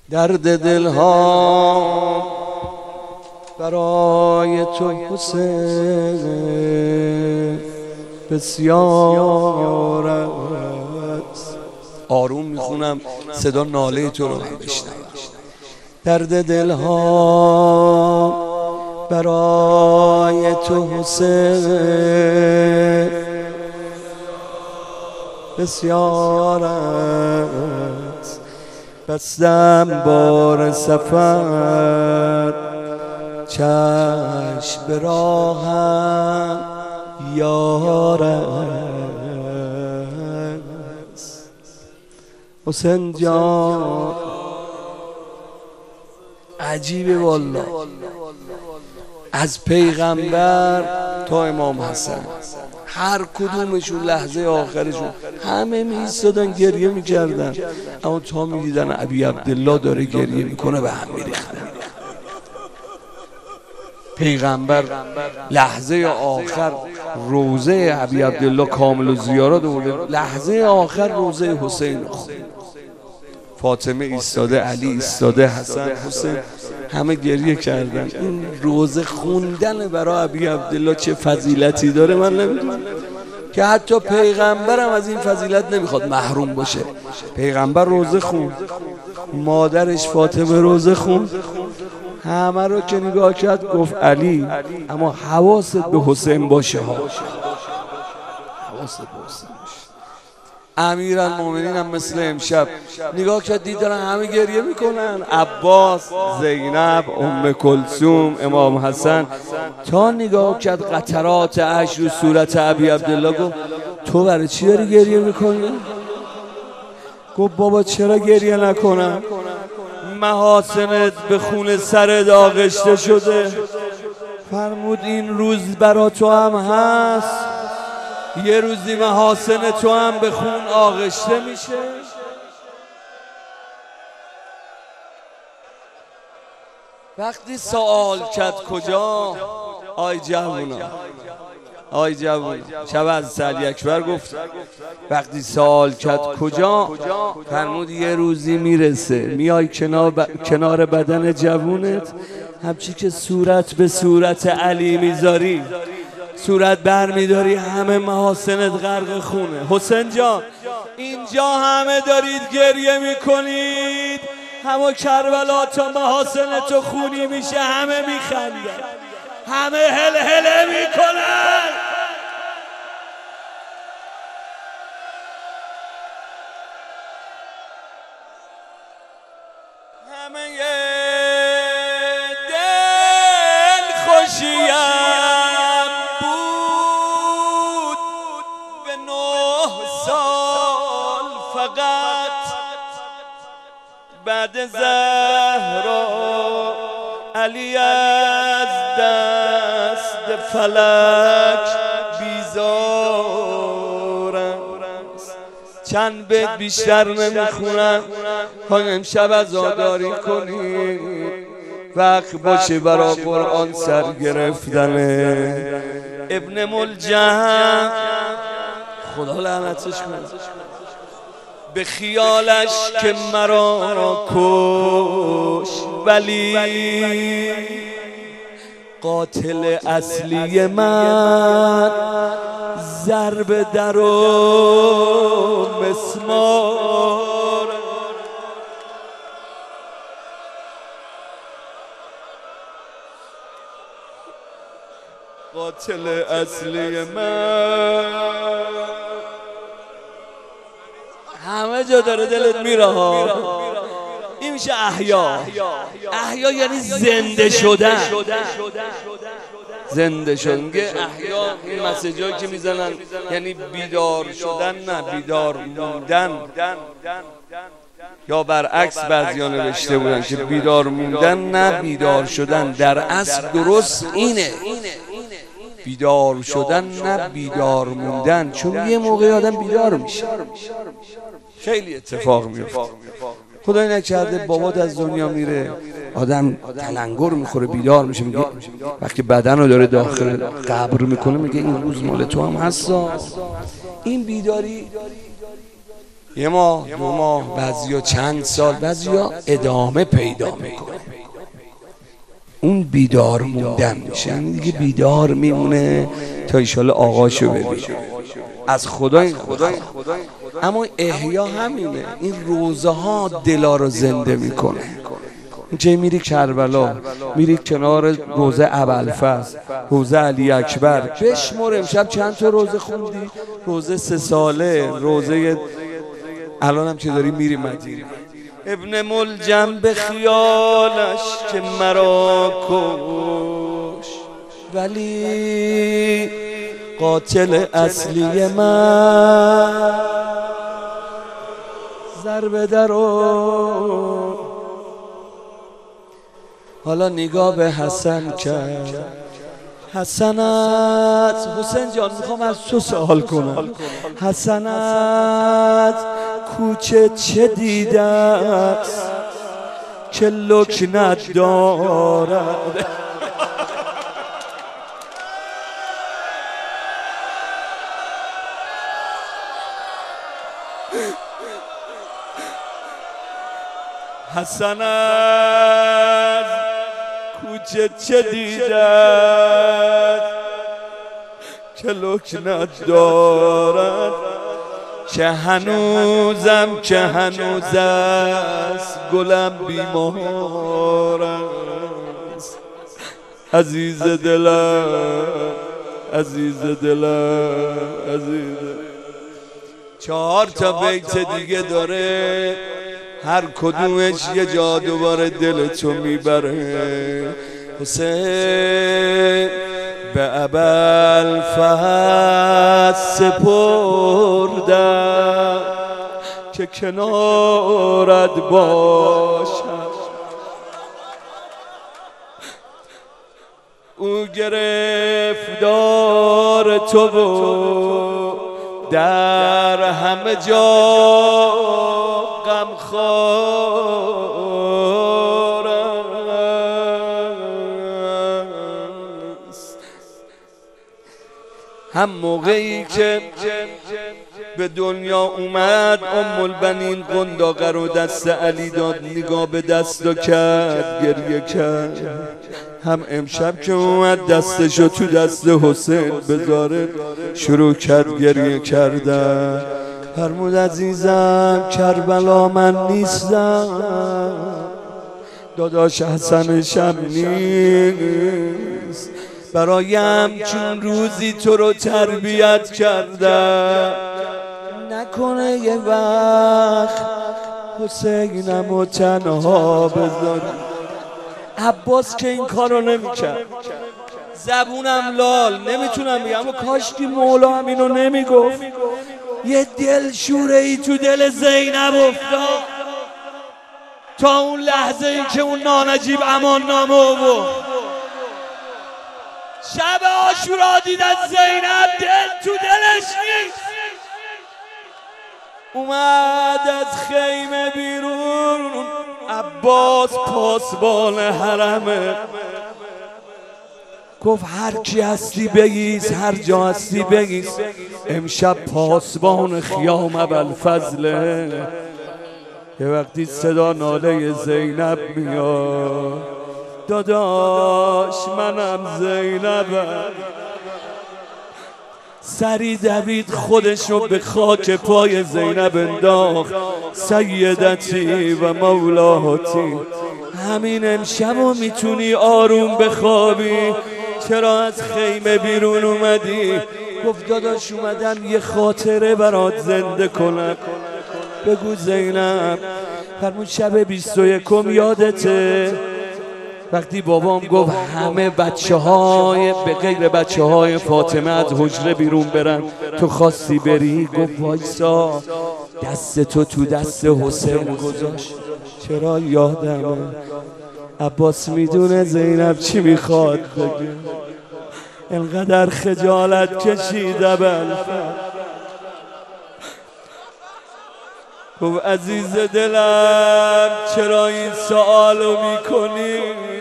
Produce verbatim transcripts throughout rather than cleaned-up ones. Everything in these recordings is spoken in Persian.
درد دلها برای تو حسین بسیار است. آروم میخونم صدا ناله تو رو بشنوم. درد دلها برای تو حسین بسیار است. بستم بار سفر چشم به راهم یار است. حسین جان عجیبه والله، از پیغمبر تا امام حسن هر کدومشون لحظه آخرشون همه میایستادن گریه میکردن، اما تا میدیدن ابی عبدالله داره گریه میکنه به هم میریختن. پیغمبر لحظه آخر روزه ابی عبدالله کامل و زیارت بود، لحظه آخر روزه حسین خود. فاطمه ایستاده، علی ایستاده، حسن، حسین همه گریه کردن. این روزه خوندن برای ابی عبدالله چه فضیلتی داره من نمیدونم، که حتی پیغمبرم از این فضیلت نمیخواد محروم باشه. پیغمبر روزه خوند، مادرش فاطمه روزه خوند، همه رو که نگاه کرد گفت علی اما حواست به حسین باشه ها، حواست به حسین باشه. امیرالمومنین هم مثل امشب نگاه کرد دید دارن همه گریه میکنن، عباس، زینب، ام کلثوم، امام حسن، تا نگاه کرد قطرات اشک رو صورت ابی عبدالله گفت تو برای چی داری گریه میکنی؟ گفت بابا چرا گریه نکنم؟ محاسنت به خون سرت آغشته شده. فرمود این روز برا تو هم هست، یه روزی محاسن تو هم به خون آغشته میشه. وقتی سوال کرد کجا، آی جوونا، آی جوونا، شب از علی اکبر گفت وقتی سوال کرد کجا، فرمود یه روزی میرسه میای کنار, ب... کنار بدن جوونت، همچی که صورت به صورت علی میذاری، صورت بر میداری، همه محاسنت غرق خونه. حسین جان اینجا همه دارید گریه میکنید، همه کربلا تا محاسن تو خونی میشه، همه میخندن، همه هل هله میکنن. همه دل خوشیم بود به نه سال فقط، بعد زهرا علی از دست فلک بیزار است. چند بیت بیشتر نمیخونم تا امشب عزاداری کنید، وقت باشه برا قرآن سر گرفتنه. ابن ملجم خدا لعنتش کنه به خیالش که مرا کش، ولی قاتل اصلی من ضرب در و مسمار. قاتل اصلی من همه جا داره دلت میره ها. این میشه احیا. احیا یعنی زنده شدن، زنده شدن. میگه احیا این مسیجایی که میزنن یعنی بیدار شدن، نه بیدار موندن، یا برعکس بعضیا نوشته بودن که بیدار موندن نه بیدار شدن. در اصل درست اینه، بیدار شدن نه بیدار موندن، چون یه موقع آدم بیدار میشه خیلی اتفاق میفته. خدای نکرده بابات از دنیا میره، آدم تلنگر میخوره بیدار میشه، میگه وقتی بدن رو داره داخل قبر میکنه میگه این روز مال تو هم هستا. این بیداری یه ماه دو ماه بعضیا چند سال بعضیا ادامه پیدا میکنه. اون بیدار موندن میشه، این دیگه بیدار میمونه تا ایشالا آقاشو ببینه از خدای خدای. اما احیا همینه، این روزه ها دلا رو زنده میکنه. اینجا میری کربلا، میری کنار روزه ابوالفضل، روزه علی اکبر، بشمر امشب چند تا روزه خوندی؟ روزه سه ساله، روزه الان هم که داری میری مدینه. ابن ملجم به خیالش که مرا کش، ولی قاتل اصلی من ضربه درو. حالا نگاه به حسن کرد، حسنت حسین جان میخوام از تو سوال کنم، حسنت کوچه چه دیده است که لکنت دارد؟ حسنت کوچه چه دیدد که لکنت دارد؟ که هنوزم که هنوز است گلم بیمار است. عزیز دلم عزیز دلم عزیز. چهار تا بیت دیگه داره، هر کدومش یه جا دوباره دلتو میبره. حسین به ابوالفضل سپردم که کنارت باشم. او گرفتار تو و در همه جا غمخوار است. هم موقعی که به دنیا اومد ام البنین قنداقه رو دست علی داد، نگاه به دست و کرد گریه کرد. هم امشب که اومد دستشو تو دست حسین بذاره شروع کرد گریه کردن. فرمود عزیزم کربلا من نیستم، داداش حسن شب نیست، برایم چون روزی تو رو تربیت کردم، نکنه یه وقت حسینم رو تنها بذاری. عباس که این کارو نمیکرد، زبونم لال نمیتونم بگم، اما کاش که مولا هم اینو نمیگفت. یه دل شوره ای تو دل زینب افتاد تا اون لحظه ای که اون نانجیب امان نامه آورد. شب عاشورا دید از زینب دل تو دلش نیست، اومد از خیمه بیرون. عباس پاسبان حرمه، گفت هر کی هستی بگیز، هر جا هستی بگیز، امشب پاسبان خیام ابوالفضله. یه وقتی صدا ناله زینب میاد، داداش منم زینبم. سری دوید خودشو به خاک پای زینب انداخت. سیدتی و مولاتی، همین امشبو میتونی آروم بخوابی، چرا از خیمه بیرون اومدی؟ گفت داداش اومدم یه خاطره برات زنده کنم. بگو زینب. فرمود شب بیست و یکم یادته وقتی بابام گفت همه بچه های به غیر بچه های فاطمه از حجره بیرون برن، تو خواستی بری؟ گفت وایسا، دست تو تو دست حسین گذاشت. چرا یادمه؟ عباس میدونه زینب چی میخواد بگه، انقدر خجالت کشید ابوالفضل. گفت عزیز دلم چرا این سوالو میکنی؟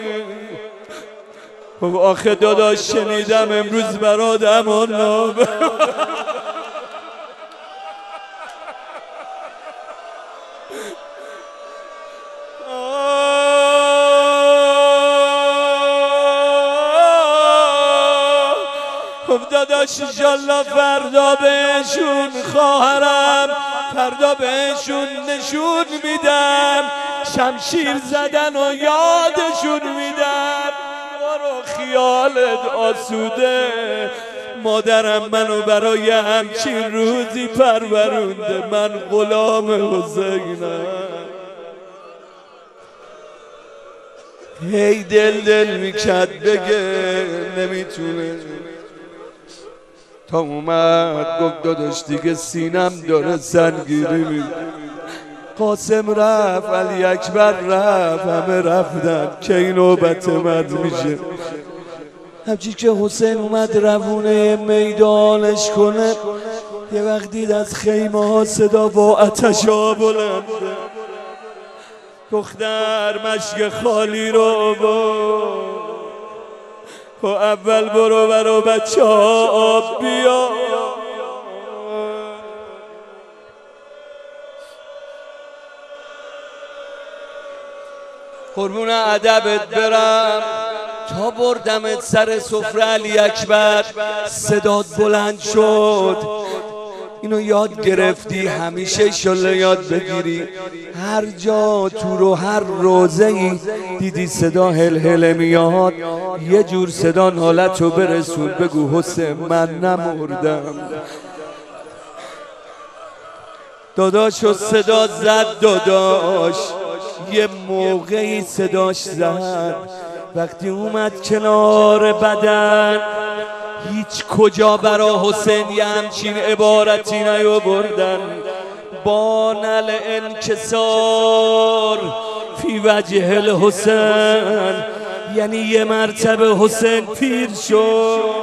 گفت آخه داداش شنیدم امروز برات امان نامه. داداش انشالله فردا بهشون خواهرم فردا بهشون نشون میدم شمشیر زدن و یادشون میدم برو خیالت آسوده مادرم منو برای همچین روزی پرورونده من غلام حسینم هی دل دل میکرد بگه نمیتونه تا اومد گفت داداش دیگه سینم داره سنگیری میده قاسم رفت علی اکبر رفت همه رفتن که این نوبت من میشه همچی که حسین اومد روونه میدانش کنه یه وقت دید از خیمه ها صدا با آتش ها بلنده دختر مشک خالی رو با اول برو برو بچه ها آب بیا قربون ادبت برم تا بردمت سر سفره علی اکبر صدات بلند شد اینو یاد گرفتی همیشه شله یاد بگیری هر جا تو رو هر روزه ای دیدی صدا هل هل میاد یه جور صدا نالت رو برسون بگو حسین من نمردم داداش و صدا زد داداش یه موقعی صداش زد وقتی اومد کنار بدن هیچ کجا برا حسین یه همچین عبارتی نیاوردن بانل انکسار فی وجه الحسین یعنی یه مرتبه حسین پیر شد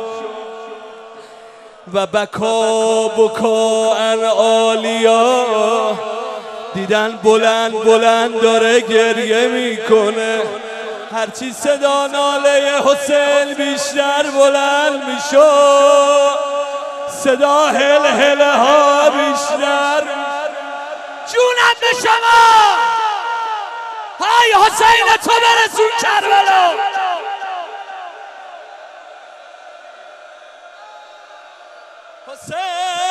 و بکا بکا ان عالیا دیدن بلند بلند داره گریه میکنه هرچی صدا ناله حسین بیشتر بلند میشد صدا هل هل ها بیشتر جونم به شما های حسین تو برسون کربلا حسین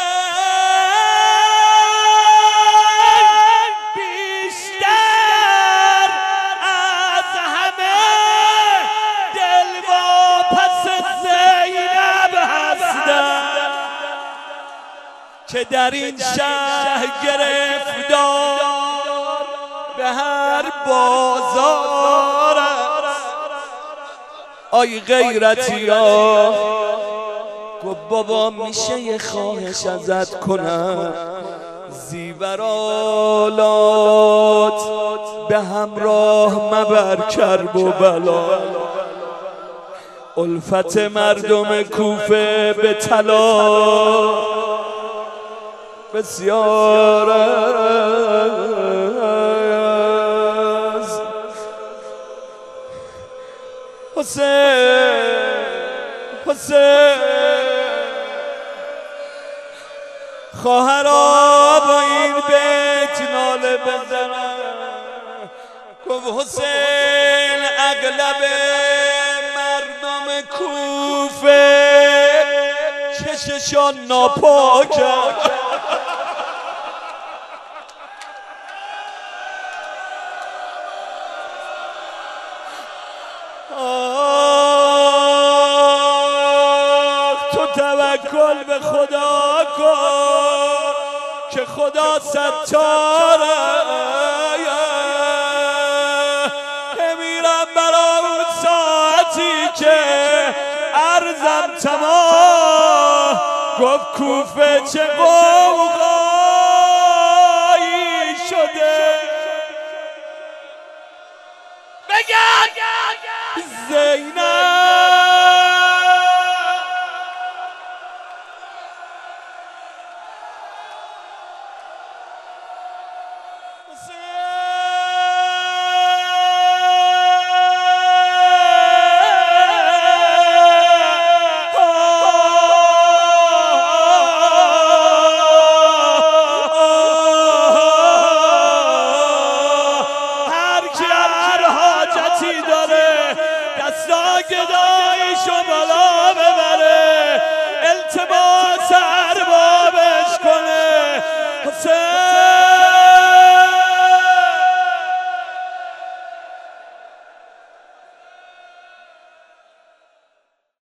که در این شهر گرفتار به هر بازار آی غیرتی ها گفت بابا میشه یه خواهش ازت کنم زیورالات به همراه مبر کرب و بلا الفت مردم کوفه به طلا بسیار است حسین حسین خواهرها با این بیت ناله بزنن گفت حسین اغلب مردم کوفه چششان ناپاکه توکل به خدا کن که خدا ستاره میرم برا اون ساعتی که عرضم تمام گفت کوفه چه قوقایی شده بگن زینب